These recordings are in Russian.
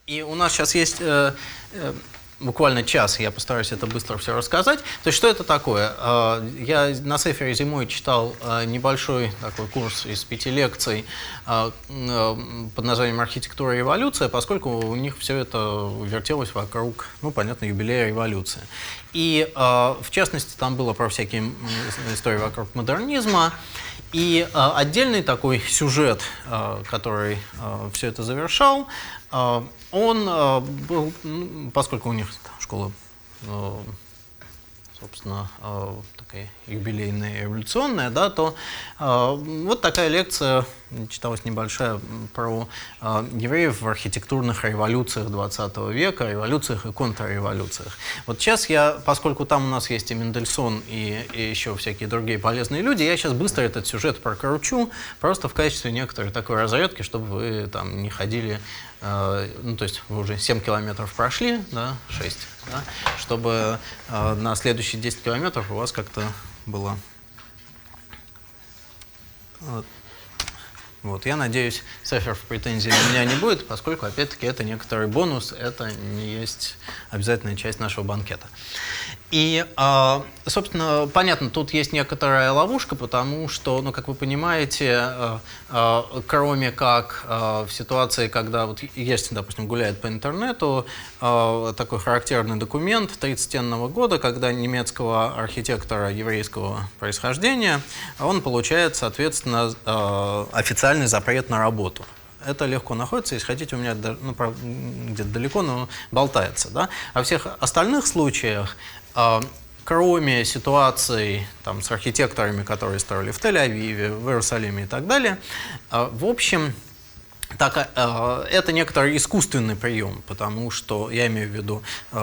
И у нас сейчас есть буквально час, я постараюсь это быстро все рассказать. То есть, что это такое? Я на Сефере зимой читал небольшой такой курс из 5 лекций под названием «Архитектура и революция», поскольку у них все это вертелось вокруг, ну, понятно, юбилея революции. И, в частности, там было про всякие истории вокруг модернизма. И отдельный такой сюжет, который все это завершал, он был, поскольку у них школа, собственно, такая юбилейная, революционная, да, то вот такая лекция читалась небольшая про евреев в архитектурных революциях 20 века, революциях и контрреволюциях. Вот сейчас я, поскольку там у нас есть и Мендельсон, и еще всякие другие полезные люди, я сейчас быстро этот сюжет прокручу, просто в качестве некоторой такой разрядки, чтобы вы там не ходили, ну, то есть вы уже 7 километров прошли, да, 6, да, чтобы на следующие 10 километров у вас как-то было... Вот, я надеюсь, Сеферов претензий на меня не будет, поскольку, опять-таки, это некоторый бонус, это не есть обязательная часть нашего банкета. И, собственно, понятно, тут есть некоторая ловушка, потому что, ну, как вы понимаете, кроме как в ситуации, когда вот есть, допустим, гуляет по интернету такой характерный документ 30-го года, когда немецкого архитектора еврейского происхождения, он получает, соответственно, официальный запрет на работу. Это легко находится, если хотите, у меня ну, где-то далеко, но болтается. Да? Во всех остальных случаях, кроме ситуаций там, с архитекторами, которые строили в Тель-Авиве, в Иерусалиме и так далее, в общем, так, это некоторый искусственный прием, потому что я имею в виду,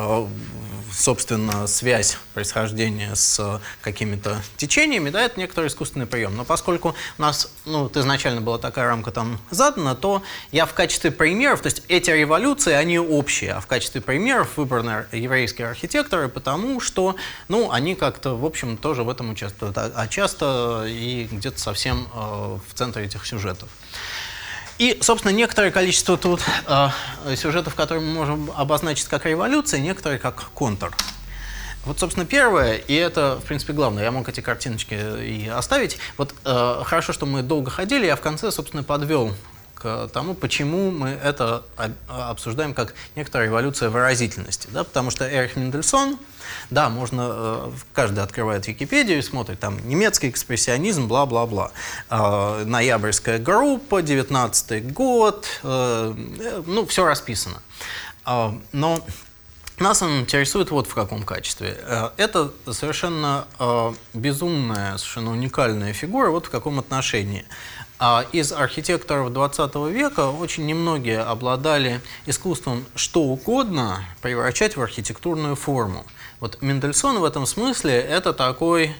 собственно, связь происхождения с какими-то течениями, да, это некоторый искусственный прием. Но поскольку у нас, ну, изначально была такая рамка там задана, то я в качестве примеров, то есть эти революции, они общие, а в качестве примеров выбраны еврейские архитекторы, потому что, ну, они как-то, в общем, тоже в этом участвуют, а часто и где-то совсем в центре этих сюжетов. И, собственно, некоторое количество тут сюжетов, которые мы можем обозначить как революция, некоторые как контр. Вот, собственно, первое, и это, в принципе, главное, я мог эти картиночки и оставить. Вот хорошо, что мы долго ходили, я в конце, собственно, подвел к тому, почему мы это обсуждаем как некоторая революция выразительности. Да? Потому что Эрих Мендельсон, да, можно, каждый открывает Википедию и смотрит, там, немецкий экспрессионизм, бла-бла-бла. Ноябрьская группа, 19-й год, ну, все расписано. Но нас он интересует вот в каком качестве. Это совершенно безумная, совершенно уникальная фигура, вот в каком отношении. Из архитекторов 20 века очень немногие обладали искусством что угодно превращать в архитектурную форму. Вот Мендельсон в этом смысле это такой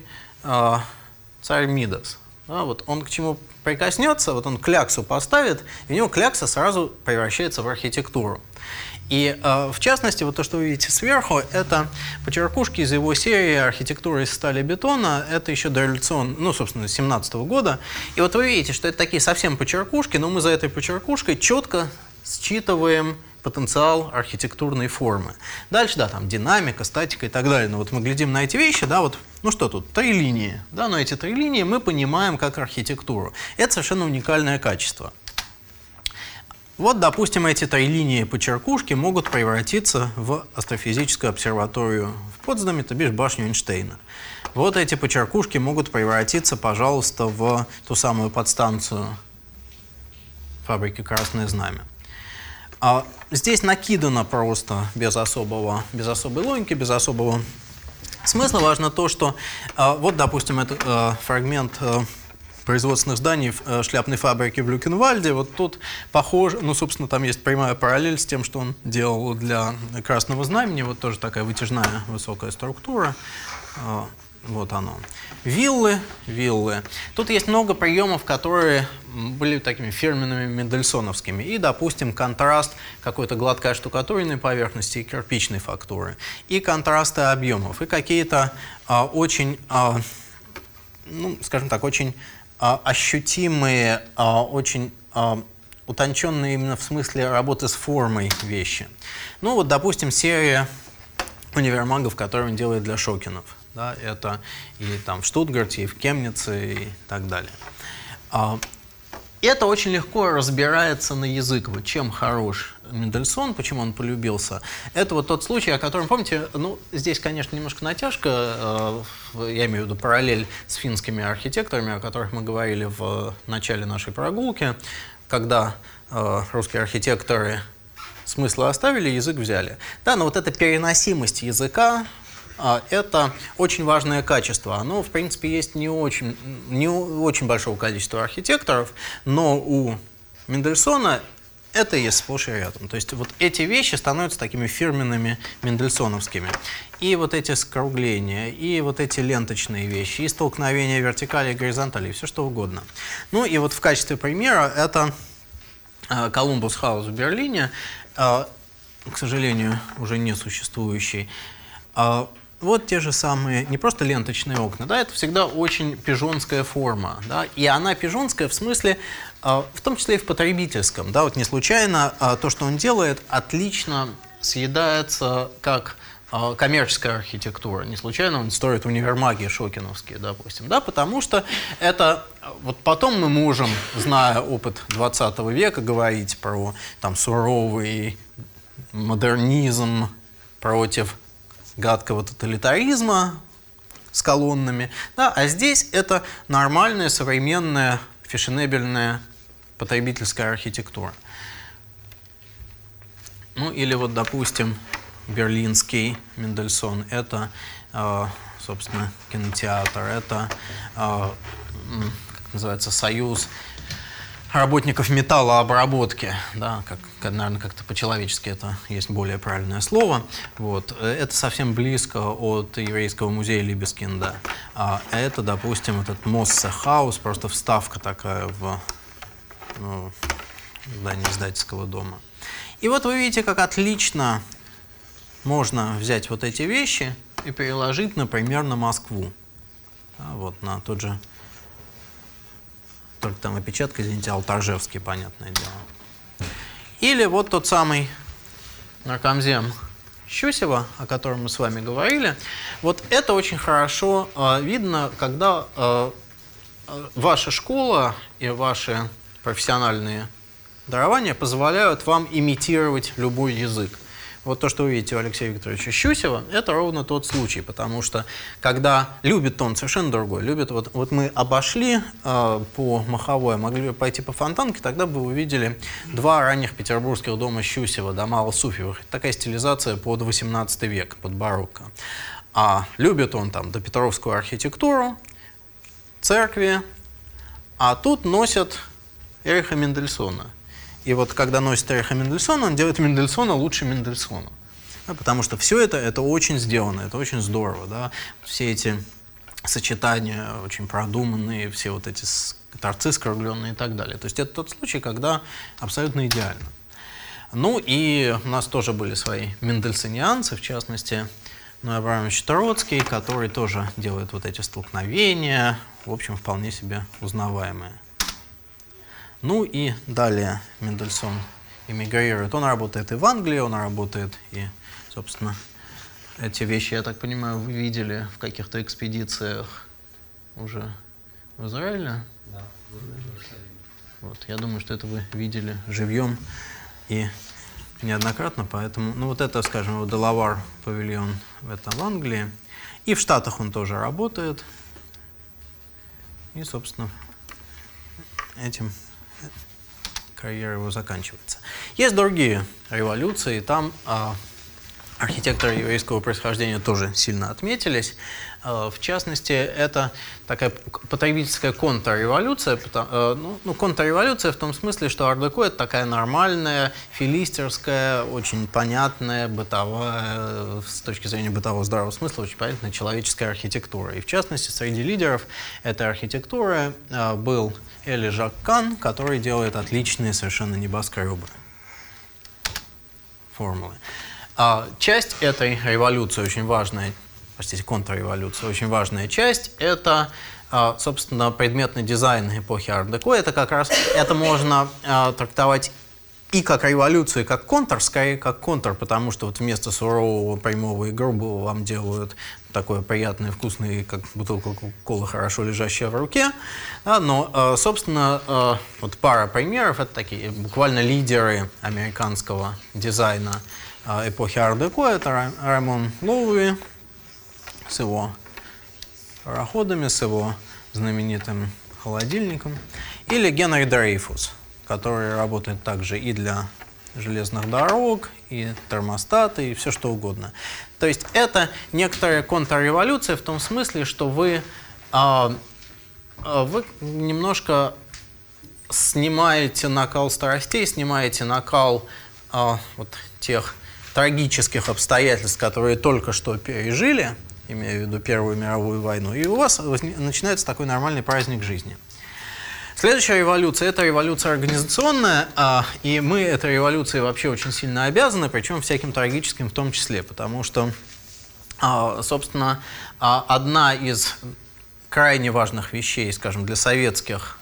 царь Мидас. Да, вот он к чему прикоснется, вот он кляксу поставит, и у него клякса сразу превращается в архитектуру. И в частности, вот то, что вы видите сверху, это почеркушки из его серии «Архитектура из стали и бетона». Это еще дореволюционная, ну, собственно, 17-го года. И вот вы видите, что это такие совсем почеркушки, но мы за этой почеркушкой четко считываем потенциал архитектурной формы. Дальше, да, там динамика, статика и так далее. Но вот мы глядим на эти вещи, да, вот, ну что тут, 3 линии. Да, но эти 3 линии мы понимаем как архитектуру. Это совершенно уникальное качество. Вот, допустим, эти 3 линии почеркушки могут превратиться в астрофизическую обсерваторию в Потсдаме, то бишь башню Эйнштейна. Вот эти почеркушки могут превратиться, пожалуйста, в ту самую подстанцию фабрики «Красное знамя». Здесь накидано просто без особой логики, без особого смысла. Важно то, что вот, допустим, это фрагмент производственных зданий в шляпной фабрике в Люкенвальде. Вот тут похоже, ну, собственно, там есть прямая параллель с тем, что он делал для Красного Знамени. Вот тоже такая вытяжная высокая структура. Вот оно. Виллы. Тут есть много приемов, которые были такими фирменными мендельсоновскими. И, допустим, контраст какой-то гладкой штукатуренной поверхности и кирпичной фактуры. И контрасты объемов. И какие-то очень, ну, скажем так, очень ощутимые, очень утонченные именно в смысле работы с формой вещи. Ну вот, допустим, серия универмагов, которые он делает для Шокинов. Да, это и там в Штутгарте, и в Кемнице, и так далее. Это очень легко разбирается на язык. Вот чем хорош Мендельсон, почему он полюбился. Это вот тот случай, о котором, помните, ну, здесь, конечно, немножко натяжка, я имею в виду параллель с финскими архитекторами, о которых мы говорили в начале нашей прогулки, когда русские архитекторы смыслы оставили, язык взяли. Да, но вот эта переносимость языка, это очень важное качество. Оно, в принципе, есть не очень большого количества архитекторов, но у Мендельсона это есть сплошь и рядом. То есть вот эти вещи становятся такими фирменными мендельсоновскими. И вот эти скругления, и вот эти ленточные вещи, и столкновения вертикали и горизонтали, и все что угодно. Ну и вот в качестве примера это Колумбус Хаус в Берлине, к сожалению, уже не существующий. Вот те же самые, не просто ленточные окна, да, это всегда очень пижонская форма, да, и она пижонская в смысле, в том числе и в потребительском, да, вот не случайно то, что он делает, отлично съедается как коммерческая архитектура, не случайно он строит универмаги шокиновские, допустим, да, потому что это, вот потом мы можем, зная опыт 20 века, говорить про там суровый модернизм против гадкого тоталитаризма с колоннами, да, а здесь это нормальная, современная, фешенебельная потребительская архитектура. Ну или вот, допустим, берлинский Мендельсон, это, собственно, кинотеатр, это, как называется, союз работников металлообработки, да, наверное, как-то по-человечески это есть более правильное слово. Вот. Это совсем близко от еврейского музея Либескинда. А это, допустим, этот Моссе Хаус, просто вставка такая в здание издательского дома. И вот вы видите, как отлично можно взять вот эти вещи и переложить, например, на Москву. Да, вот на тот же, только там опечатка, извините, Алтаржевский, понятное дело. Или вот тот самый наркомзем Щусева, о котором мы с вами говорили. Вот это очень хорошо видно, когда ваша школа и ваши профессиональные дарования позволяют вам имитировать любой язык. Вот то, что вы видите у Алексея Викторовича Щусева, это ровно тот случай, потому что когда любит он совершенно другой, любит, вот мы обошли по Маховой, могли бы пойти по Фонтанке, тогда бы вы увидели два ранних петербургских дома Щусева, дома Алсуфьевых. Такая стилизация под 18 век, под барокко. А любит он там допетровскую архитектуру, церкви, а тут носят Эриха Мендельсона. И вот когда носит Эриха Мендельсона, он делает Мендельсона лучше Мендельсона. Да, потому что все это очень сделано, это очень здорово. Да? Все эти сочетания очень продуманные, все вот эти торцы скругленные и так далее. То есть это тот случай, когда абсолютно идеально. Ну и у нас тоже были свои мендельсонианцы, в частности, Ной Абрамович Троцкий, который тоже делает вот эти столкновения, в общем, вполне себе узнаваемые. Ну и далее Мендельсон эмигрирует. Он работает и в Англии, он работает и, собственно, эти вещи, я так понимаю, вы видели в каких-то экспедициях уже в Израиле? Да, в Иерусалиме. Вот, я думаю, что это вы видели живьем и неоднократно, поэтому, ну вот это, скажем, вот Делавар павильон, это в Англии. И в Штатах он тоже работает. И, собственно, этим карьера его заканчивается. Есть другие революции, там архитекторы еврейского происхождения тоже сильно отметились. В частности, это такая потребительская контрреволюция. Контрреволюция в том смысле, что ар-деко — это такая нормальная, филистерская, очень понятная, бытовая, с точки зрения бытового здравого смысла, очень понятная человеческая архитектура. И в частности, среди лидеров этой архитектуры был Эли Жак Кан, который делает отличные совершенно небоскребы. Формулы. Часть этой революции очень важная, простите, контрреволюция, очень важная часть — это собственно, предметный дизайн эпохи арт-деко, это как раз, это можно трактовать и как революцию, и как контр, скорее как контр, потому что вот вместо сурового, прямого и грубого вам делают такое приятное, вкусное, как бутылка кока-колы, хорошо лежащая в руке. Да, но, собственно, вот пара примеров, это такие буквально лидеры американского дизайна эпохи арт-деко. Это Рамон Лоуи с его пароходами, с его знаменитым холодильником, или Генри Дрейфус, который работает также и для железных дорог, и термостаты, и все что угодно. То есть это некоторая контрреволюция в том смысле, что вы немножко снимаете накал страстей, снимаете накал вот тех трагических обстоятельств, которые только что пережили, имею в виду Первую мировую войну, и у вас начинается такой нормальный праздник жизни. Следующая революция – это революция организационная, и мы этой революции вообще очень сильно обязаны, причем всяким трагическим в том числе, потому что, собственно, одна из крайне важных вещей, скажем, для советских,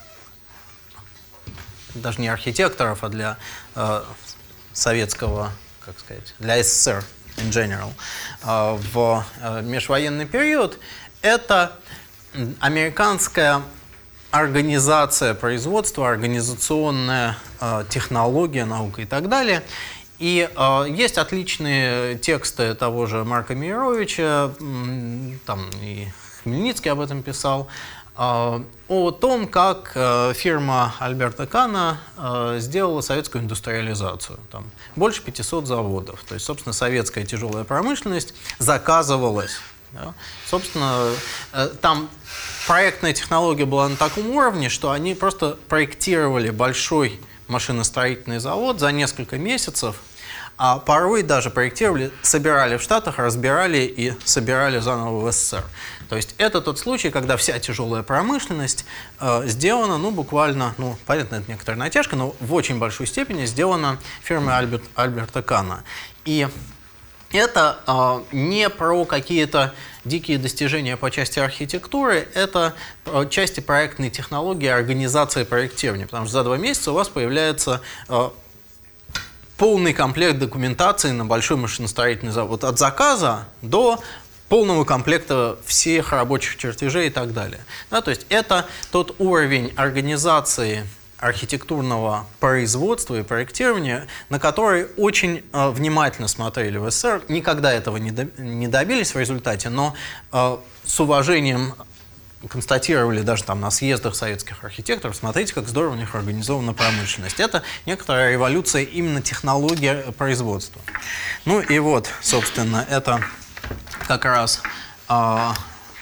даже не архитекторов, а для советского, как сказать, для СССР in general, в межвоенный период, это американская организация производства, организационная технология, наука и так далее. И есть отличные тексты того же Марка Мейеровича, там и Хмельницкий об этом писал, о том, как фирма Альберта Кана сделала советскую индустриализацию. Там больше 500 заводов. То есть, собственно, советская тяжелая промышленность заказывалась. Да? Собственно, там проектная технология была на таком уровне, что они просто проектировали большой машиностроительный завод за несколько месяцев, а порой даже проектировали, собирали в Штатах, разбирали и собирали заново в СССР. То есть это тот случай, когда вся тяжелая промышленность сделана, ну, буквально, ну, понятно, это некоторая натяжка, но в очень большой степени сделана фирмой Альберта Кана. И это не про какие-то дикие достижения по части архитектуры, это по части проектной технологии, организации проектирования. Потому что за 2 месяца у вас появляется полный комплект документации на большой машиностроительный завод. От заказа до полного комплекта всех рабочих чертежей и так далее. Да, то есть это тот уровень организации архитектурного производства и проектирования, на который очень внимательно смотрели в СССР. Никогда этого не добились в результате, но с уважением констатировали даже там на съездах советских архитекторов, смотрите, как здорово у них организована промышленность. Это некоторая революция именно технологии производства. Ну и вот, собственно, это как раз то,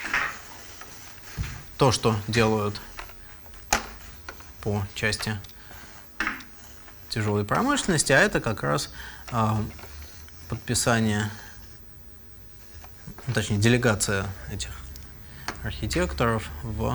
что делают по части тяжелой промышленности, а это как раз подписание, точнее, делегация этих архитекторов в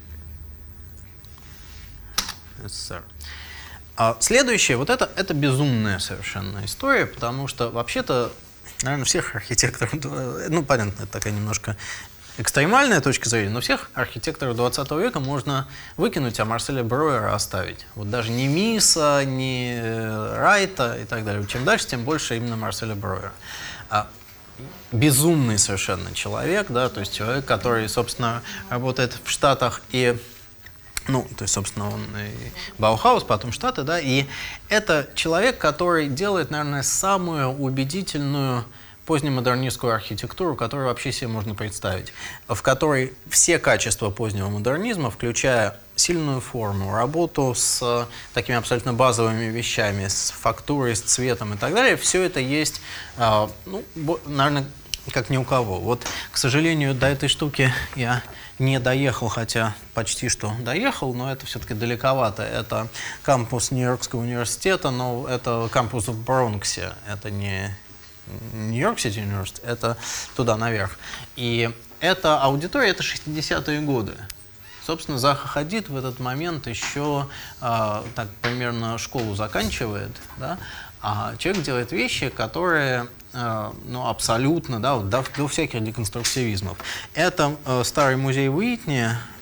СССР. Следующее, вот это безумная совершенно история, потому что вообще-то, наверное, всех архитекторов, ну, понятно, это такая немножко экстремальная точка зрения, но всех архитекторов 20 века можно выкинуть, а Марселя Бруэра оставить. Вот даже не Миса, не Райта и так далее. Чем дальше, тем больше именно Марселя Бруэра. Безумный совершенно человек, да, то есть человек, который, собственно, работает в Штатах и, ну, то есть, собственно, он и Баухаус, потом Штаты, да, и это человек, который делает, наверное, самую убедительную позднемодернистскую архитектуру, которую вообще себе можно представить, в которой все качества позднего модернизма, включая сильную форму, работу с такими абсолютно базовыми вещами, с фактурой, с цветом и так далее, все это есть, ну, наверное, как ни у кого. Вот, к сожалению, до этой штуки я не доехал, хотя почти что доехал, но это все-таки далековато. Это кампус Нью-Йоркского университета, но это кампус в Бронксе, это не Нью-Йорк-Сити университет, это туда наверх. И эта аудитория, это 60-е годы. Собственно, Заха Хадид в этот момент еще так примерно школу заканчивает, да? А человек делает вещи, которые ну, абсолютно, да, вот, до всяких деконструктивизмов. Это старый музей Уитни,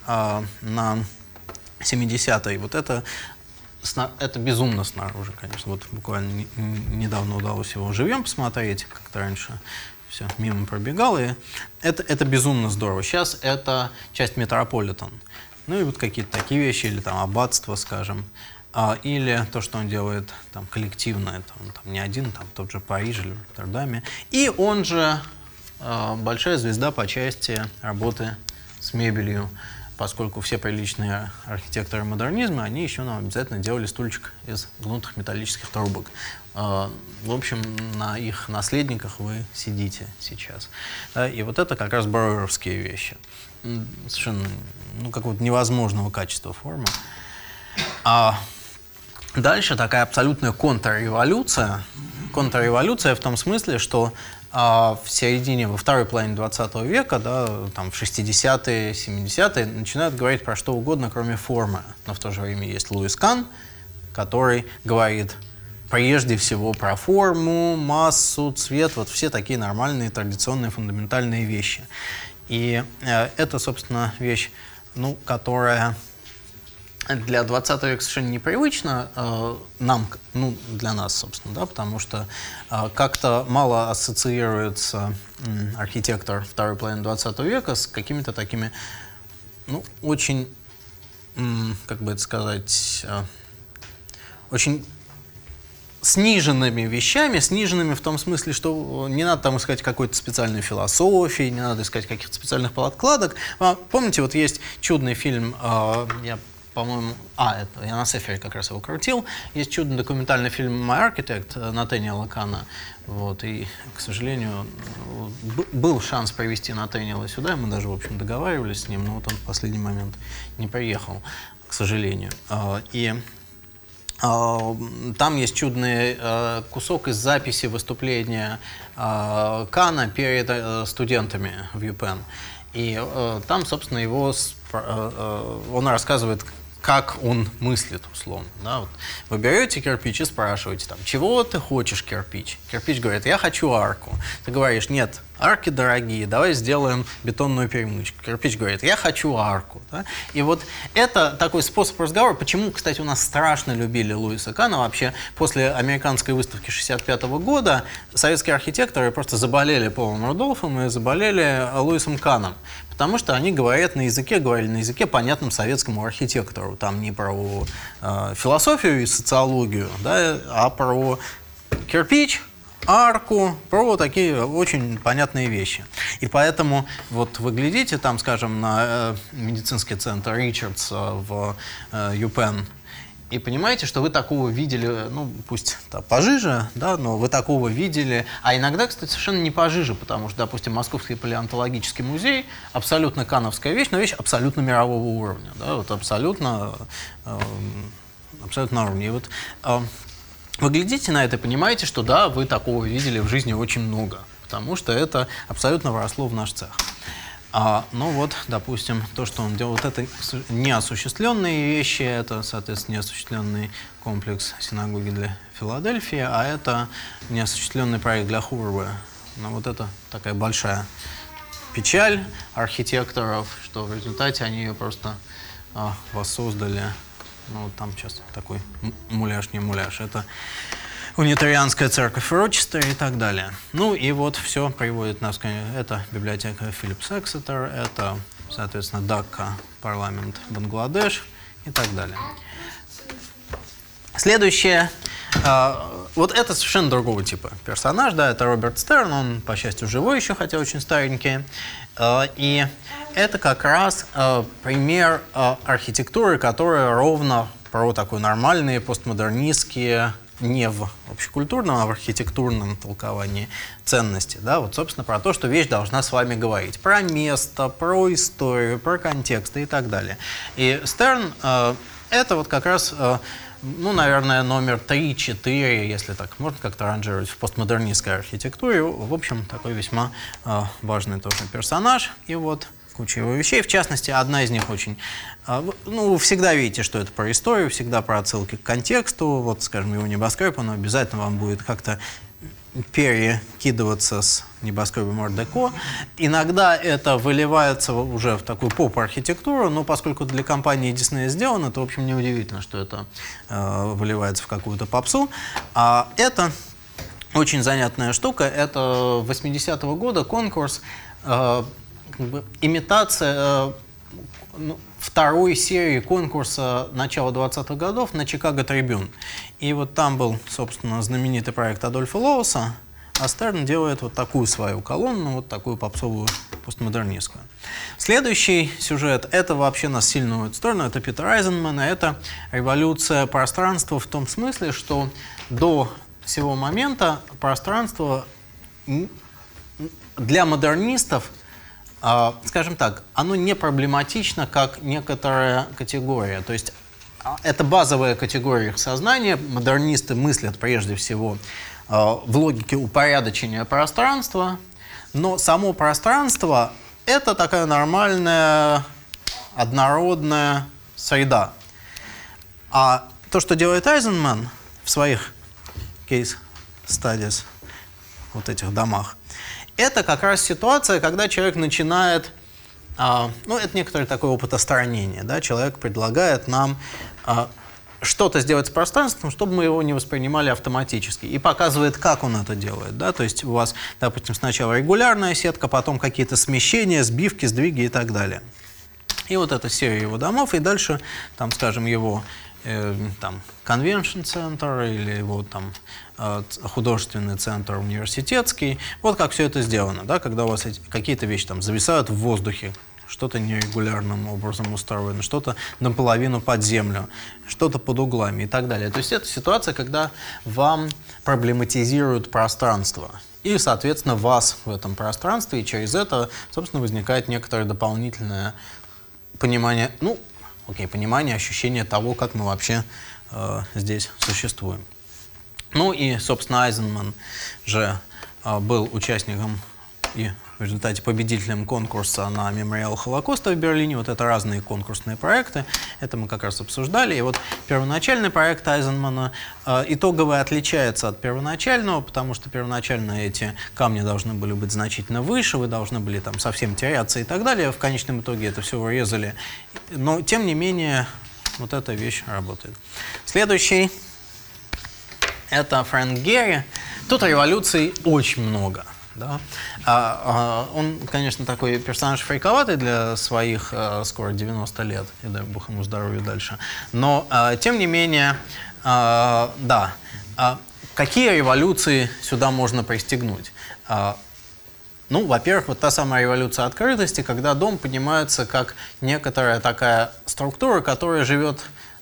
на 70-е, вот это безумно снаружи, конечно. Вот буквально недавно удалось его живьем посмотреть, как-то раньше все мимо пробегало, и это безумно здорово. Сейчас это часть Метрополитен. Ну и вот какие-то такие вещи, или там аббатство, скажем. Или то, что он делает там коллективно, это он там не один, там тот же Париж или в Роттердаме. И он же большая звезда по части работы с мебелью, поскольку все приличные архитекторы модернизма, они еще нам обязательно делали стульчик из гнутых металлических трубок. В общем, на их наследниках вы сидите сейчас. Да, и вот это как раз броуэровские вещи. Совершенно какого-то невозможного качества формы. Дальше такая абсолютная контрреволюция. Контрреволюция в том смысле, что в середине, во второй половине 20 века, да, там в 60-е, 70-е, начинают говорить про что угодно, кроме формы. Но в то же время есть Луис Кан, который говорит прежде всего про форму, массу, цвет, вот все такие нормальные, традиционные, фундаментальные вещи. И это, собственно, вещь, которая для 20 века совершенно непривычна нам, для нас, собственно, да, потому что как-то мало ассоциируется архитектор второй половины 20 века с какими-то такими, очень, как бы это сказать, очень сниженными вещами, сниженными в том смысле, что не надо там искать какой-то специальной философии, не надо искать каких-то специальных подкладок. Помните, вот есть чудный фильм, по-моему, это я на Сефере как раз его крутил. Есть чудный документальный фильм «My Architect» Натаниэла Кана. Вот, и, к сожалению, был шанс привезти Натаниэла сюда, мы даже, в общем, договаривались с ним, но вот он в последний момент не приехал, к сожалению. И там есть чудный кусок из записи выступления Кана перед студентами в ЮПенн. И там, собственно, он рассказывает, как он мыслит, условно. Да? Вот вы берете кирпич и спрашиваете, чего ты хочешь, кирпич? Кирпич говорит, я хочу арку. Ты говоришь, нет, арки дорогие, давай сделаем бетонную перемычку. Кирпич говорит, я хочу арку. Да? И вот это такой способ разговора. Почему, кстати, у нас страшно любили Луиса Кана? Вообще, после американской выставки 1965 года советские архитекторы просто заболели Полом Рудольфом и заболели Луисом Каном. Потому что они говорили на языке, понятном советскому архитектору. Там не про философию и социологию, да, а про кирпич, арку, про такие очень понятные вещи. И поэтому вот вы глядите там, скажем, на медицинский центр Ричардс в ЮПенн, и понимаете, что вы такого видели, пусть пожиже, да, но вы такого видели, а иногда, кстати, совершенно не пожиже, потому что, допустим, Московский палеонтологический музей абсолютно кановская вещь, но вещь абсолютно мирового уровня, да, вот абсолютно на уровне. И вот вы глядите на это и понимаете, что да, вы такого видели в жизни очень много, потому что это абсолютно вросло в наш цех. Допустим, то, что он делал, вот это неосуществленные вещи, это, соответственно, неосуществленный комплекс синагоги для Филадельфии, а это неосуществленный проект для Хурвы. Вот это такая большая печаль архитекторов, что в результате они ее просто воссоздали. Там сейчас такой муляж, не муляж. Это унитарианская церковь Рочестер и так далее. И вот все приводит нас к... Это библиотека Филлипс Эксетер, это, соответственно, Дакка, парламент Бангладеш и так далее. Следующее. Вот это совершенно другого типа персонаж, да, это Роберт Стерн, он, по счастью, живой еще, хотя очень старенький. И это как раз пример архитектуры, которая ровно про такой нормальные постмодернистские, не в общекультурном, а в архитектурном толковании ценности. Да? Вот, собственно, про то, что вещь должна с вами говорить. Про место, про историю, про контексты и так далее. И Стерн это вот как раз, наверное, номер 3-4, если так можно как-то ранжировать в постмодернистской архитектуре. В общем, такой весьма важный тоже персонаж. И вот куча его вещей. В частности, одна из них очень... вы всегда видите, что это про историю, всегда про отсылки к контексту. Вот, скажем, его небоскреб, он обязательно вам будет как-то перекидываться с небоскребом Art-Deco. Иногда это выливается уже в такую поп-архитектуру, но поскольку для компании Disney сделано, то, в общем, неудивительно, что это выливается в какую-то попсу. А это очень занятная штука. Это 80-го года конкурс, имитация второй серии конкурса начала 20-х годов на Чикаго Трибюн. И вот там был, собственно, знаменитый проект Адольфа Лоуса, а Стерн делает вот такую свою колонну, вот такую попсовую постмодернистскую. Следующий сюжет — это вообще нас сильно уводит в сторону, это Питер Айзенман, это революция пространства в том смысле, что до сего момента пространство для модернистов, скажем так, оно не проблематично, как некоторая категория. То есть это базовая категория их сознания. Модернисты мыслят прежде всего в логике упорядочения пространства, но само пространство — это такая нормальная, однородная среда. А то, что делает Айзенман в своих кейс-стадиes, вот этих домах, это как раз ситуация, когда человек начинает, это некоторый такой опыт осторонения, да, человек предлагает нам что-то сделать с пространством, чтобы мы его не воспринимали автоматически, и показывает, как он это делает, да, то есть у вас, допустим, сначала регулярная сетка, потом какие-то смещения, сбивки, сдвиги и так далее. И вот эта серия его домов, и дальше, там, скажем, его конвеншн-центр или его там художественный центр университетский. Вот как все это сделано, да, когда у вас какие-то вещи там зависают в воздухе, что-то нерегулярным образом устроено, что-то наполовину под землю, что-то под углами и так далее. То есть это ситуация, когда вам проблематизируют пространство. И, соответственно, вас в этом пространстве, и через это, собственно, возникает некоторое дополнительное понимание, понимание, ощущение того, как мы вообще здесь существуем. Ну и, собственно, Айзенман же был участником и в результате победителем конкурса на мемориал Холокоста в Берлине. Вот это разные конкурсные проекты. Это мы как раз обсуждали. И вот первоначальный проект Айзенмана итоговый отличается от первоначального, потому что первоначально эти камни должны были быть значительно выше, вы должны были там совсем теряться и так далее. В конечном итоге это все урезали. Но, тем не менее, вот эта вещь работает. Следующий — это Фрэнк Герри. Тут революций очень много. Да? Он, конечно, такой персонаж фриковатый для своих скоро 90 лет, и дай бог ему здоровья дальше. Но, тем не менее, да, какие революции сюда можно пристегнуть? Во-первых, вот та самая революция открытости, когда дом понимается как некоторая такая структура, которая живет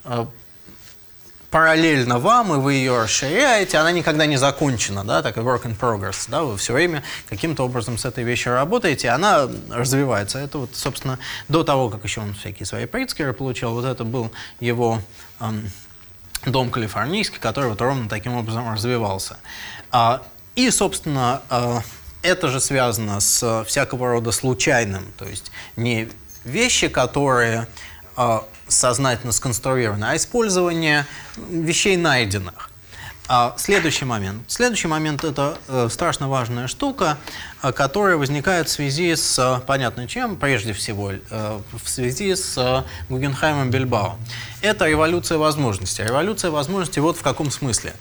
параллельно вам, и вы ее расширяете, она никогда не закончена, да, такой work in progress, да, вы все время каким-то образом с этой вещью работаете, и она развивается. Это вот, собственно, до того, как еще он всякие свои Прицкеры получил, вот это был его дом калифорнийский, который вот ровно таким образом развивался. И, собственно, это же связано с всякого рода случайным, то есть не вещи, которые сознательно сконструированы, а использование вещей найденных. Следующий момент. Следующий момент — это страшно важная штука, которая возникает в связи с, понятно чем, прежде всего, в связи с Гугенхаймом Бильбао. Это революция возможностей. Революция возможностей вот в каком смысле.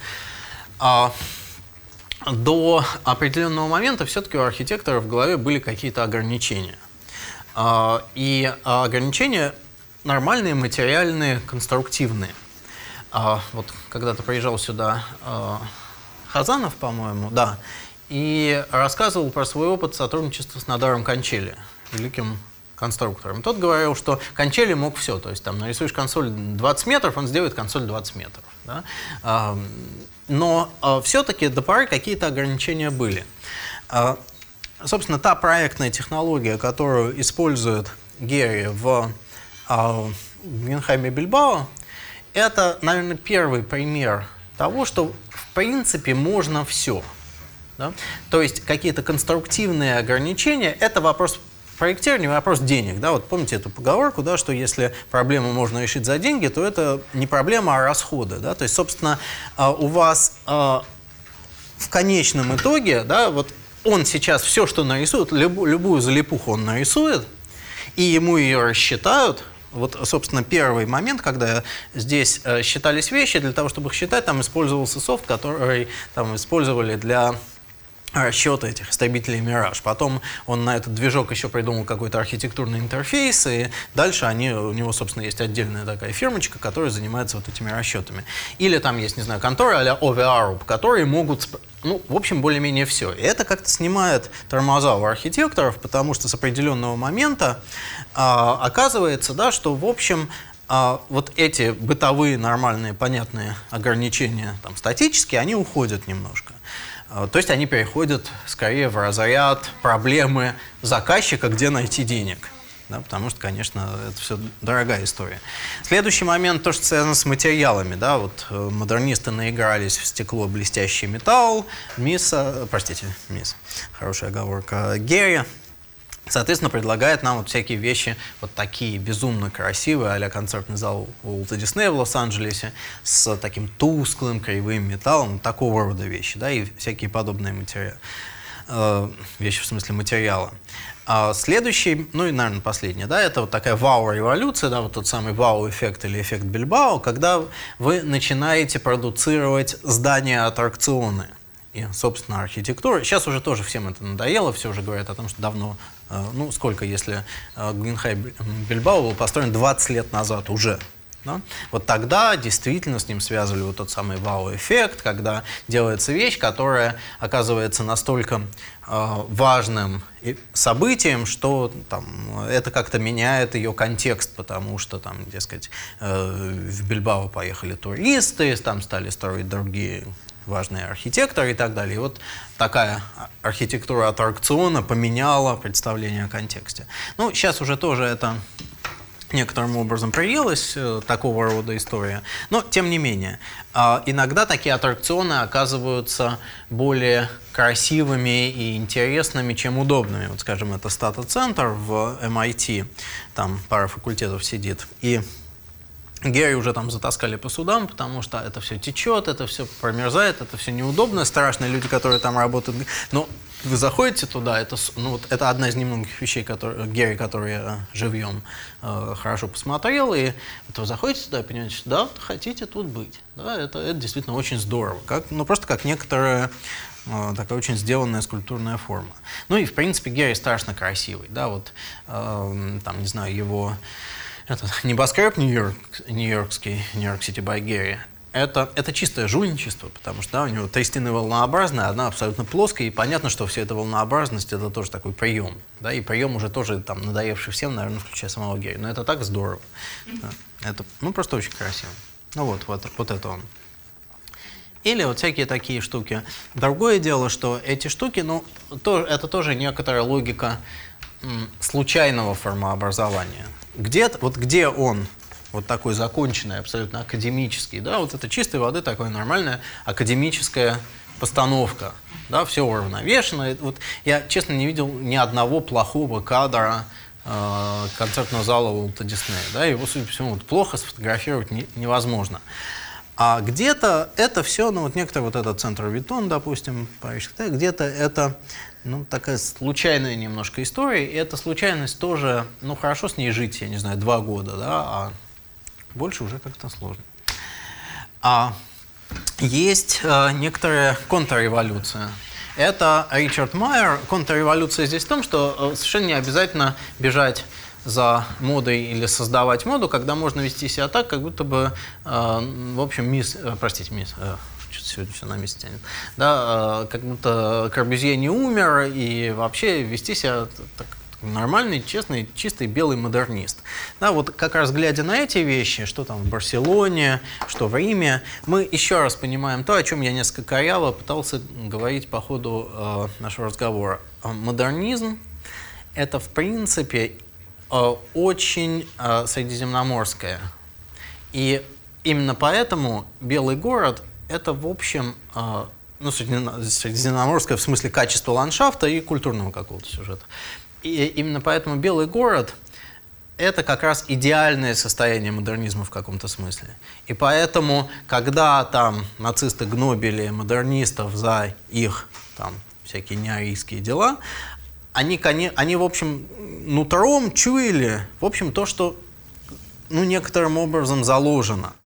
До определенного момента все-таки у архитекторов в голове были какие-то ограничения. И ограничения нормальные, материальные, конструктивные. Вот когда-то приезжал сюда Хазанов, по-моему, да, и рассказывал про свой опыт сотрудничества с Надаром Кончели, великим конструктором. Тот говорил, что Кончели мог все, то есть там нарисуешь консоль 20 метров, он сделает консоль 20 метров. Да? Но все-таки до поры какие-то ограничения были. Собственно, та проектная технология, которую использует Герри в Гугенхайме Бильбао, это, наверное, первый пример того, что в принципе можно все. Да? То есть какие-то конструктивные ограничения — это вопрос проектирования, вопрос денег. Да? Вот помните эту поговорку, да, что если проблему можно решить за деньги, то это не проблема, а расходы. Да? То есть, собственно, у вас в конечном итоге, да, вот он сейчас все, что нарисует, любую залипуху он нарисует, и ему ее рассчитают. Вот, собственно, первый момент, когда здесь считались вещи, для того, чтобы их считать, там использовался софт, который там использовали для расчета этих истребителей Mirage. Потом он на этот движок еще придумал какой-то архитектурный интерфейс, и дальше у него, собственно, есть отдельная такая фирмочка, которая занимается вот этими расчетами. Или там есть, не знаю, конторы а-ля OVR, которые могут, ну, в общем, более-менее все. И это как-то снимает тормоза у архитекторов, потому что с определенного момента оказывается, да, что, в общем, вот эти бытовые, нормальные, понятные ограничения там, статические, они уходят немножко. То есть они переходят скорее в разряд проблемы заказчика, где найти денег. Да, потому что, конечно, это все дорогая история. Следующий момент, то, что связано с материалами. Да, вот модернисты наигрались в стекло, блестящий металл. Хорошая оговорка, Герри, соответственно, предлагает нам вот всякие вещи, вот такие безумно красивые, а-ля концертный зал Уолта Диснея в Лос-Анджелесе, с таким тусклым, кривым металлом, такого рода вещи, да, и всякие подобные материалы. Вещи в смысле материала. Следующий, ну и, наверное, последний, да, это вот такая вау-революция, да, вот тот самый вау-эффект или эффект Бильбао, когда вы начинаете продуцировать здания-аттракционы. И, собственно, архитектура. Сейчас уже тоже всем это надоело, все уже говорят о том, что давно, ну, сколько, если Гугенхайм Бильбао был построен 20 лет назад уже. Да? Вот тогда действительно с ним связывали вот тот самый вау-эффект, когда делается вещь, которая оказывается настолько важным событием, что там, это как-то меняет ее контекст, потому что там, дескать, в Бильбао поехали туристы, там стали строить другие важные архитекторы и так далее. И вот такая архитектура аттракциона поменяла представление о контексте. Ну, сейчас уже тоже это некоторым образом проявилась, такого рода история. Но, тем не менее, иногда такие аттракционы оказываются более красивыми и интересными, чем удобными. Вот, скажем, это стата-центр в MIT, там пара факультетов сидит, и Герри уже там затаскали по судам, потому что это все течет, это все промерзает, это все неудобно, страшные люди, которые там работают. Но вы заходите туда, это, ну, вот, это одна из немногих вещей, Герри, которые я живьем хорошо посмотрел, и вот вы заходите туда и понимаете, что да, хотите тут быть. Да, это действительно очень здорово. Ну, просто как некоторая такая очень сделанная скульптурная форма. Ну и, в принципе, Герри страшно красивый. Да, вот, там, не знаю, его... Этот небоскреб нью-йоркский, Нью-Йорк-Сити by Герри, это чистое жульничество, потому что да, у него 3 стены волнообразные, одна абсолютно плоская, и понятно, что вся эта волнообразность — это тоже такой прием. Да, и прием уже тоже там надоевший всем, наверное, включая самого Герри. Но это так здорово. Да, это, ну, просто очень красиво. Ну вот это он. Или вот всякие такие штуки. Другое дело, что эти штуки, ну, это тоже некоторая логика случайного формообразования. Где он, вот такой законченный, абсолютно академический, да, вот это чистой воды такая нормальная академическая постановка, да, все уравновешено. Вот я, честно, не видел ни одного плохого кадра концертного зала Уолта Диснея, да, его, судя по всему, вот плохо сфотографировать невозможно. А где-то это все, ну вот некоторый вот этот центр Виттон, допустим, где-то это, ну, такая случайная немножко история, и эта случайность тоже, ну, хорошо с ней жить, я не знаю, 2 года, да, а больше уже как-то сложно. Есть некоторая контрреволюция. Это Ричард Майер. Контрреволюция здесь в том, что совершенно не обязательно бежать за модой или создавать моду, когда можно вести себя так, как будто бы, в общем, что-то сегодня все на месте тянет, да, как будто Корбюзье не умер, и вообще вести себя так, нормальный, честный, чистый белый модернист. Да, вот как раз глядя на эти вещи, что там в Барселоне, что в Риме, мы еще раз понимаем то, о чем я несколько коряво пытался говорить по ходу нашего разговора. Модернизм — это, в принципе, очень средиземноморское. И именно поэтому Белый город — это, в общем, ну, средиземноморское в смысле качества ландшафта и культурного какого-то сюжета. И именно поэтому Белый город — это как раз идеальное состояние модернизма в каком-то смысле. И поэтому, когда там нацисты гнобили модернистов за их там всякие неарийские дела, они, в общем, нутром чуяли, в общем, то, что, ну, некоторым образом заложено.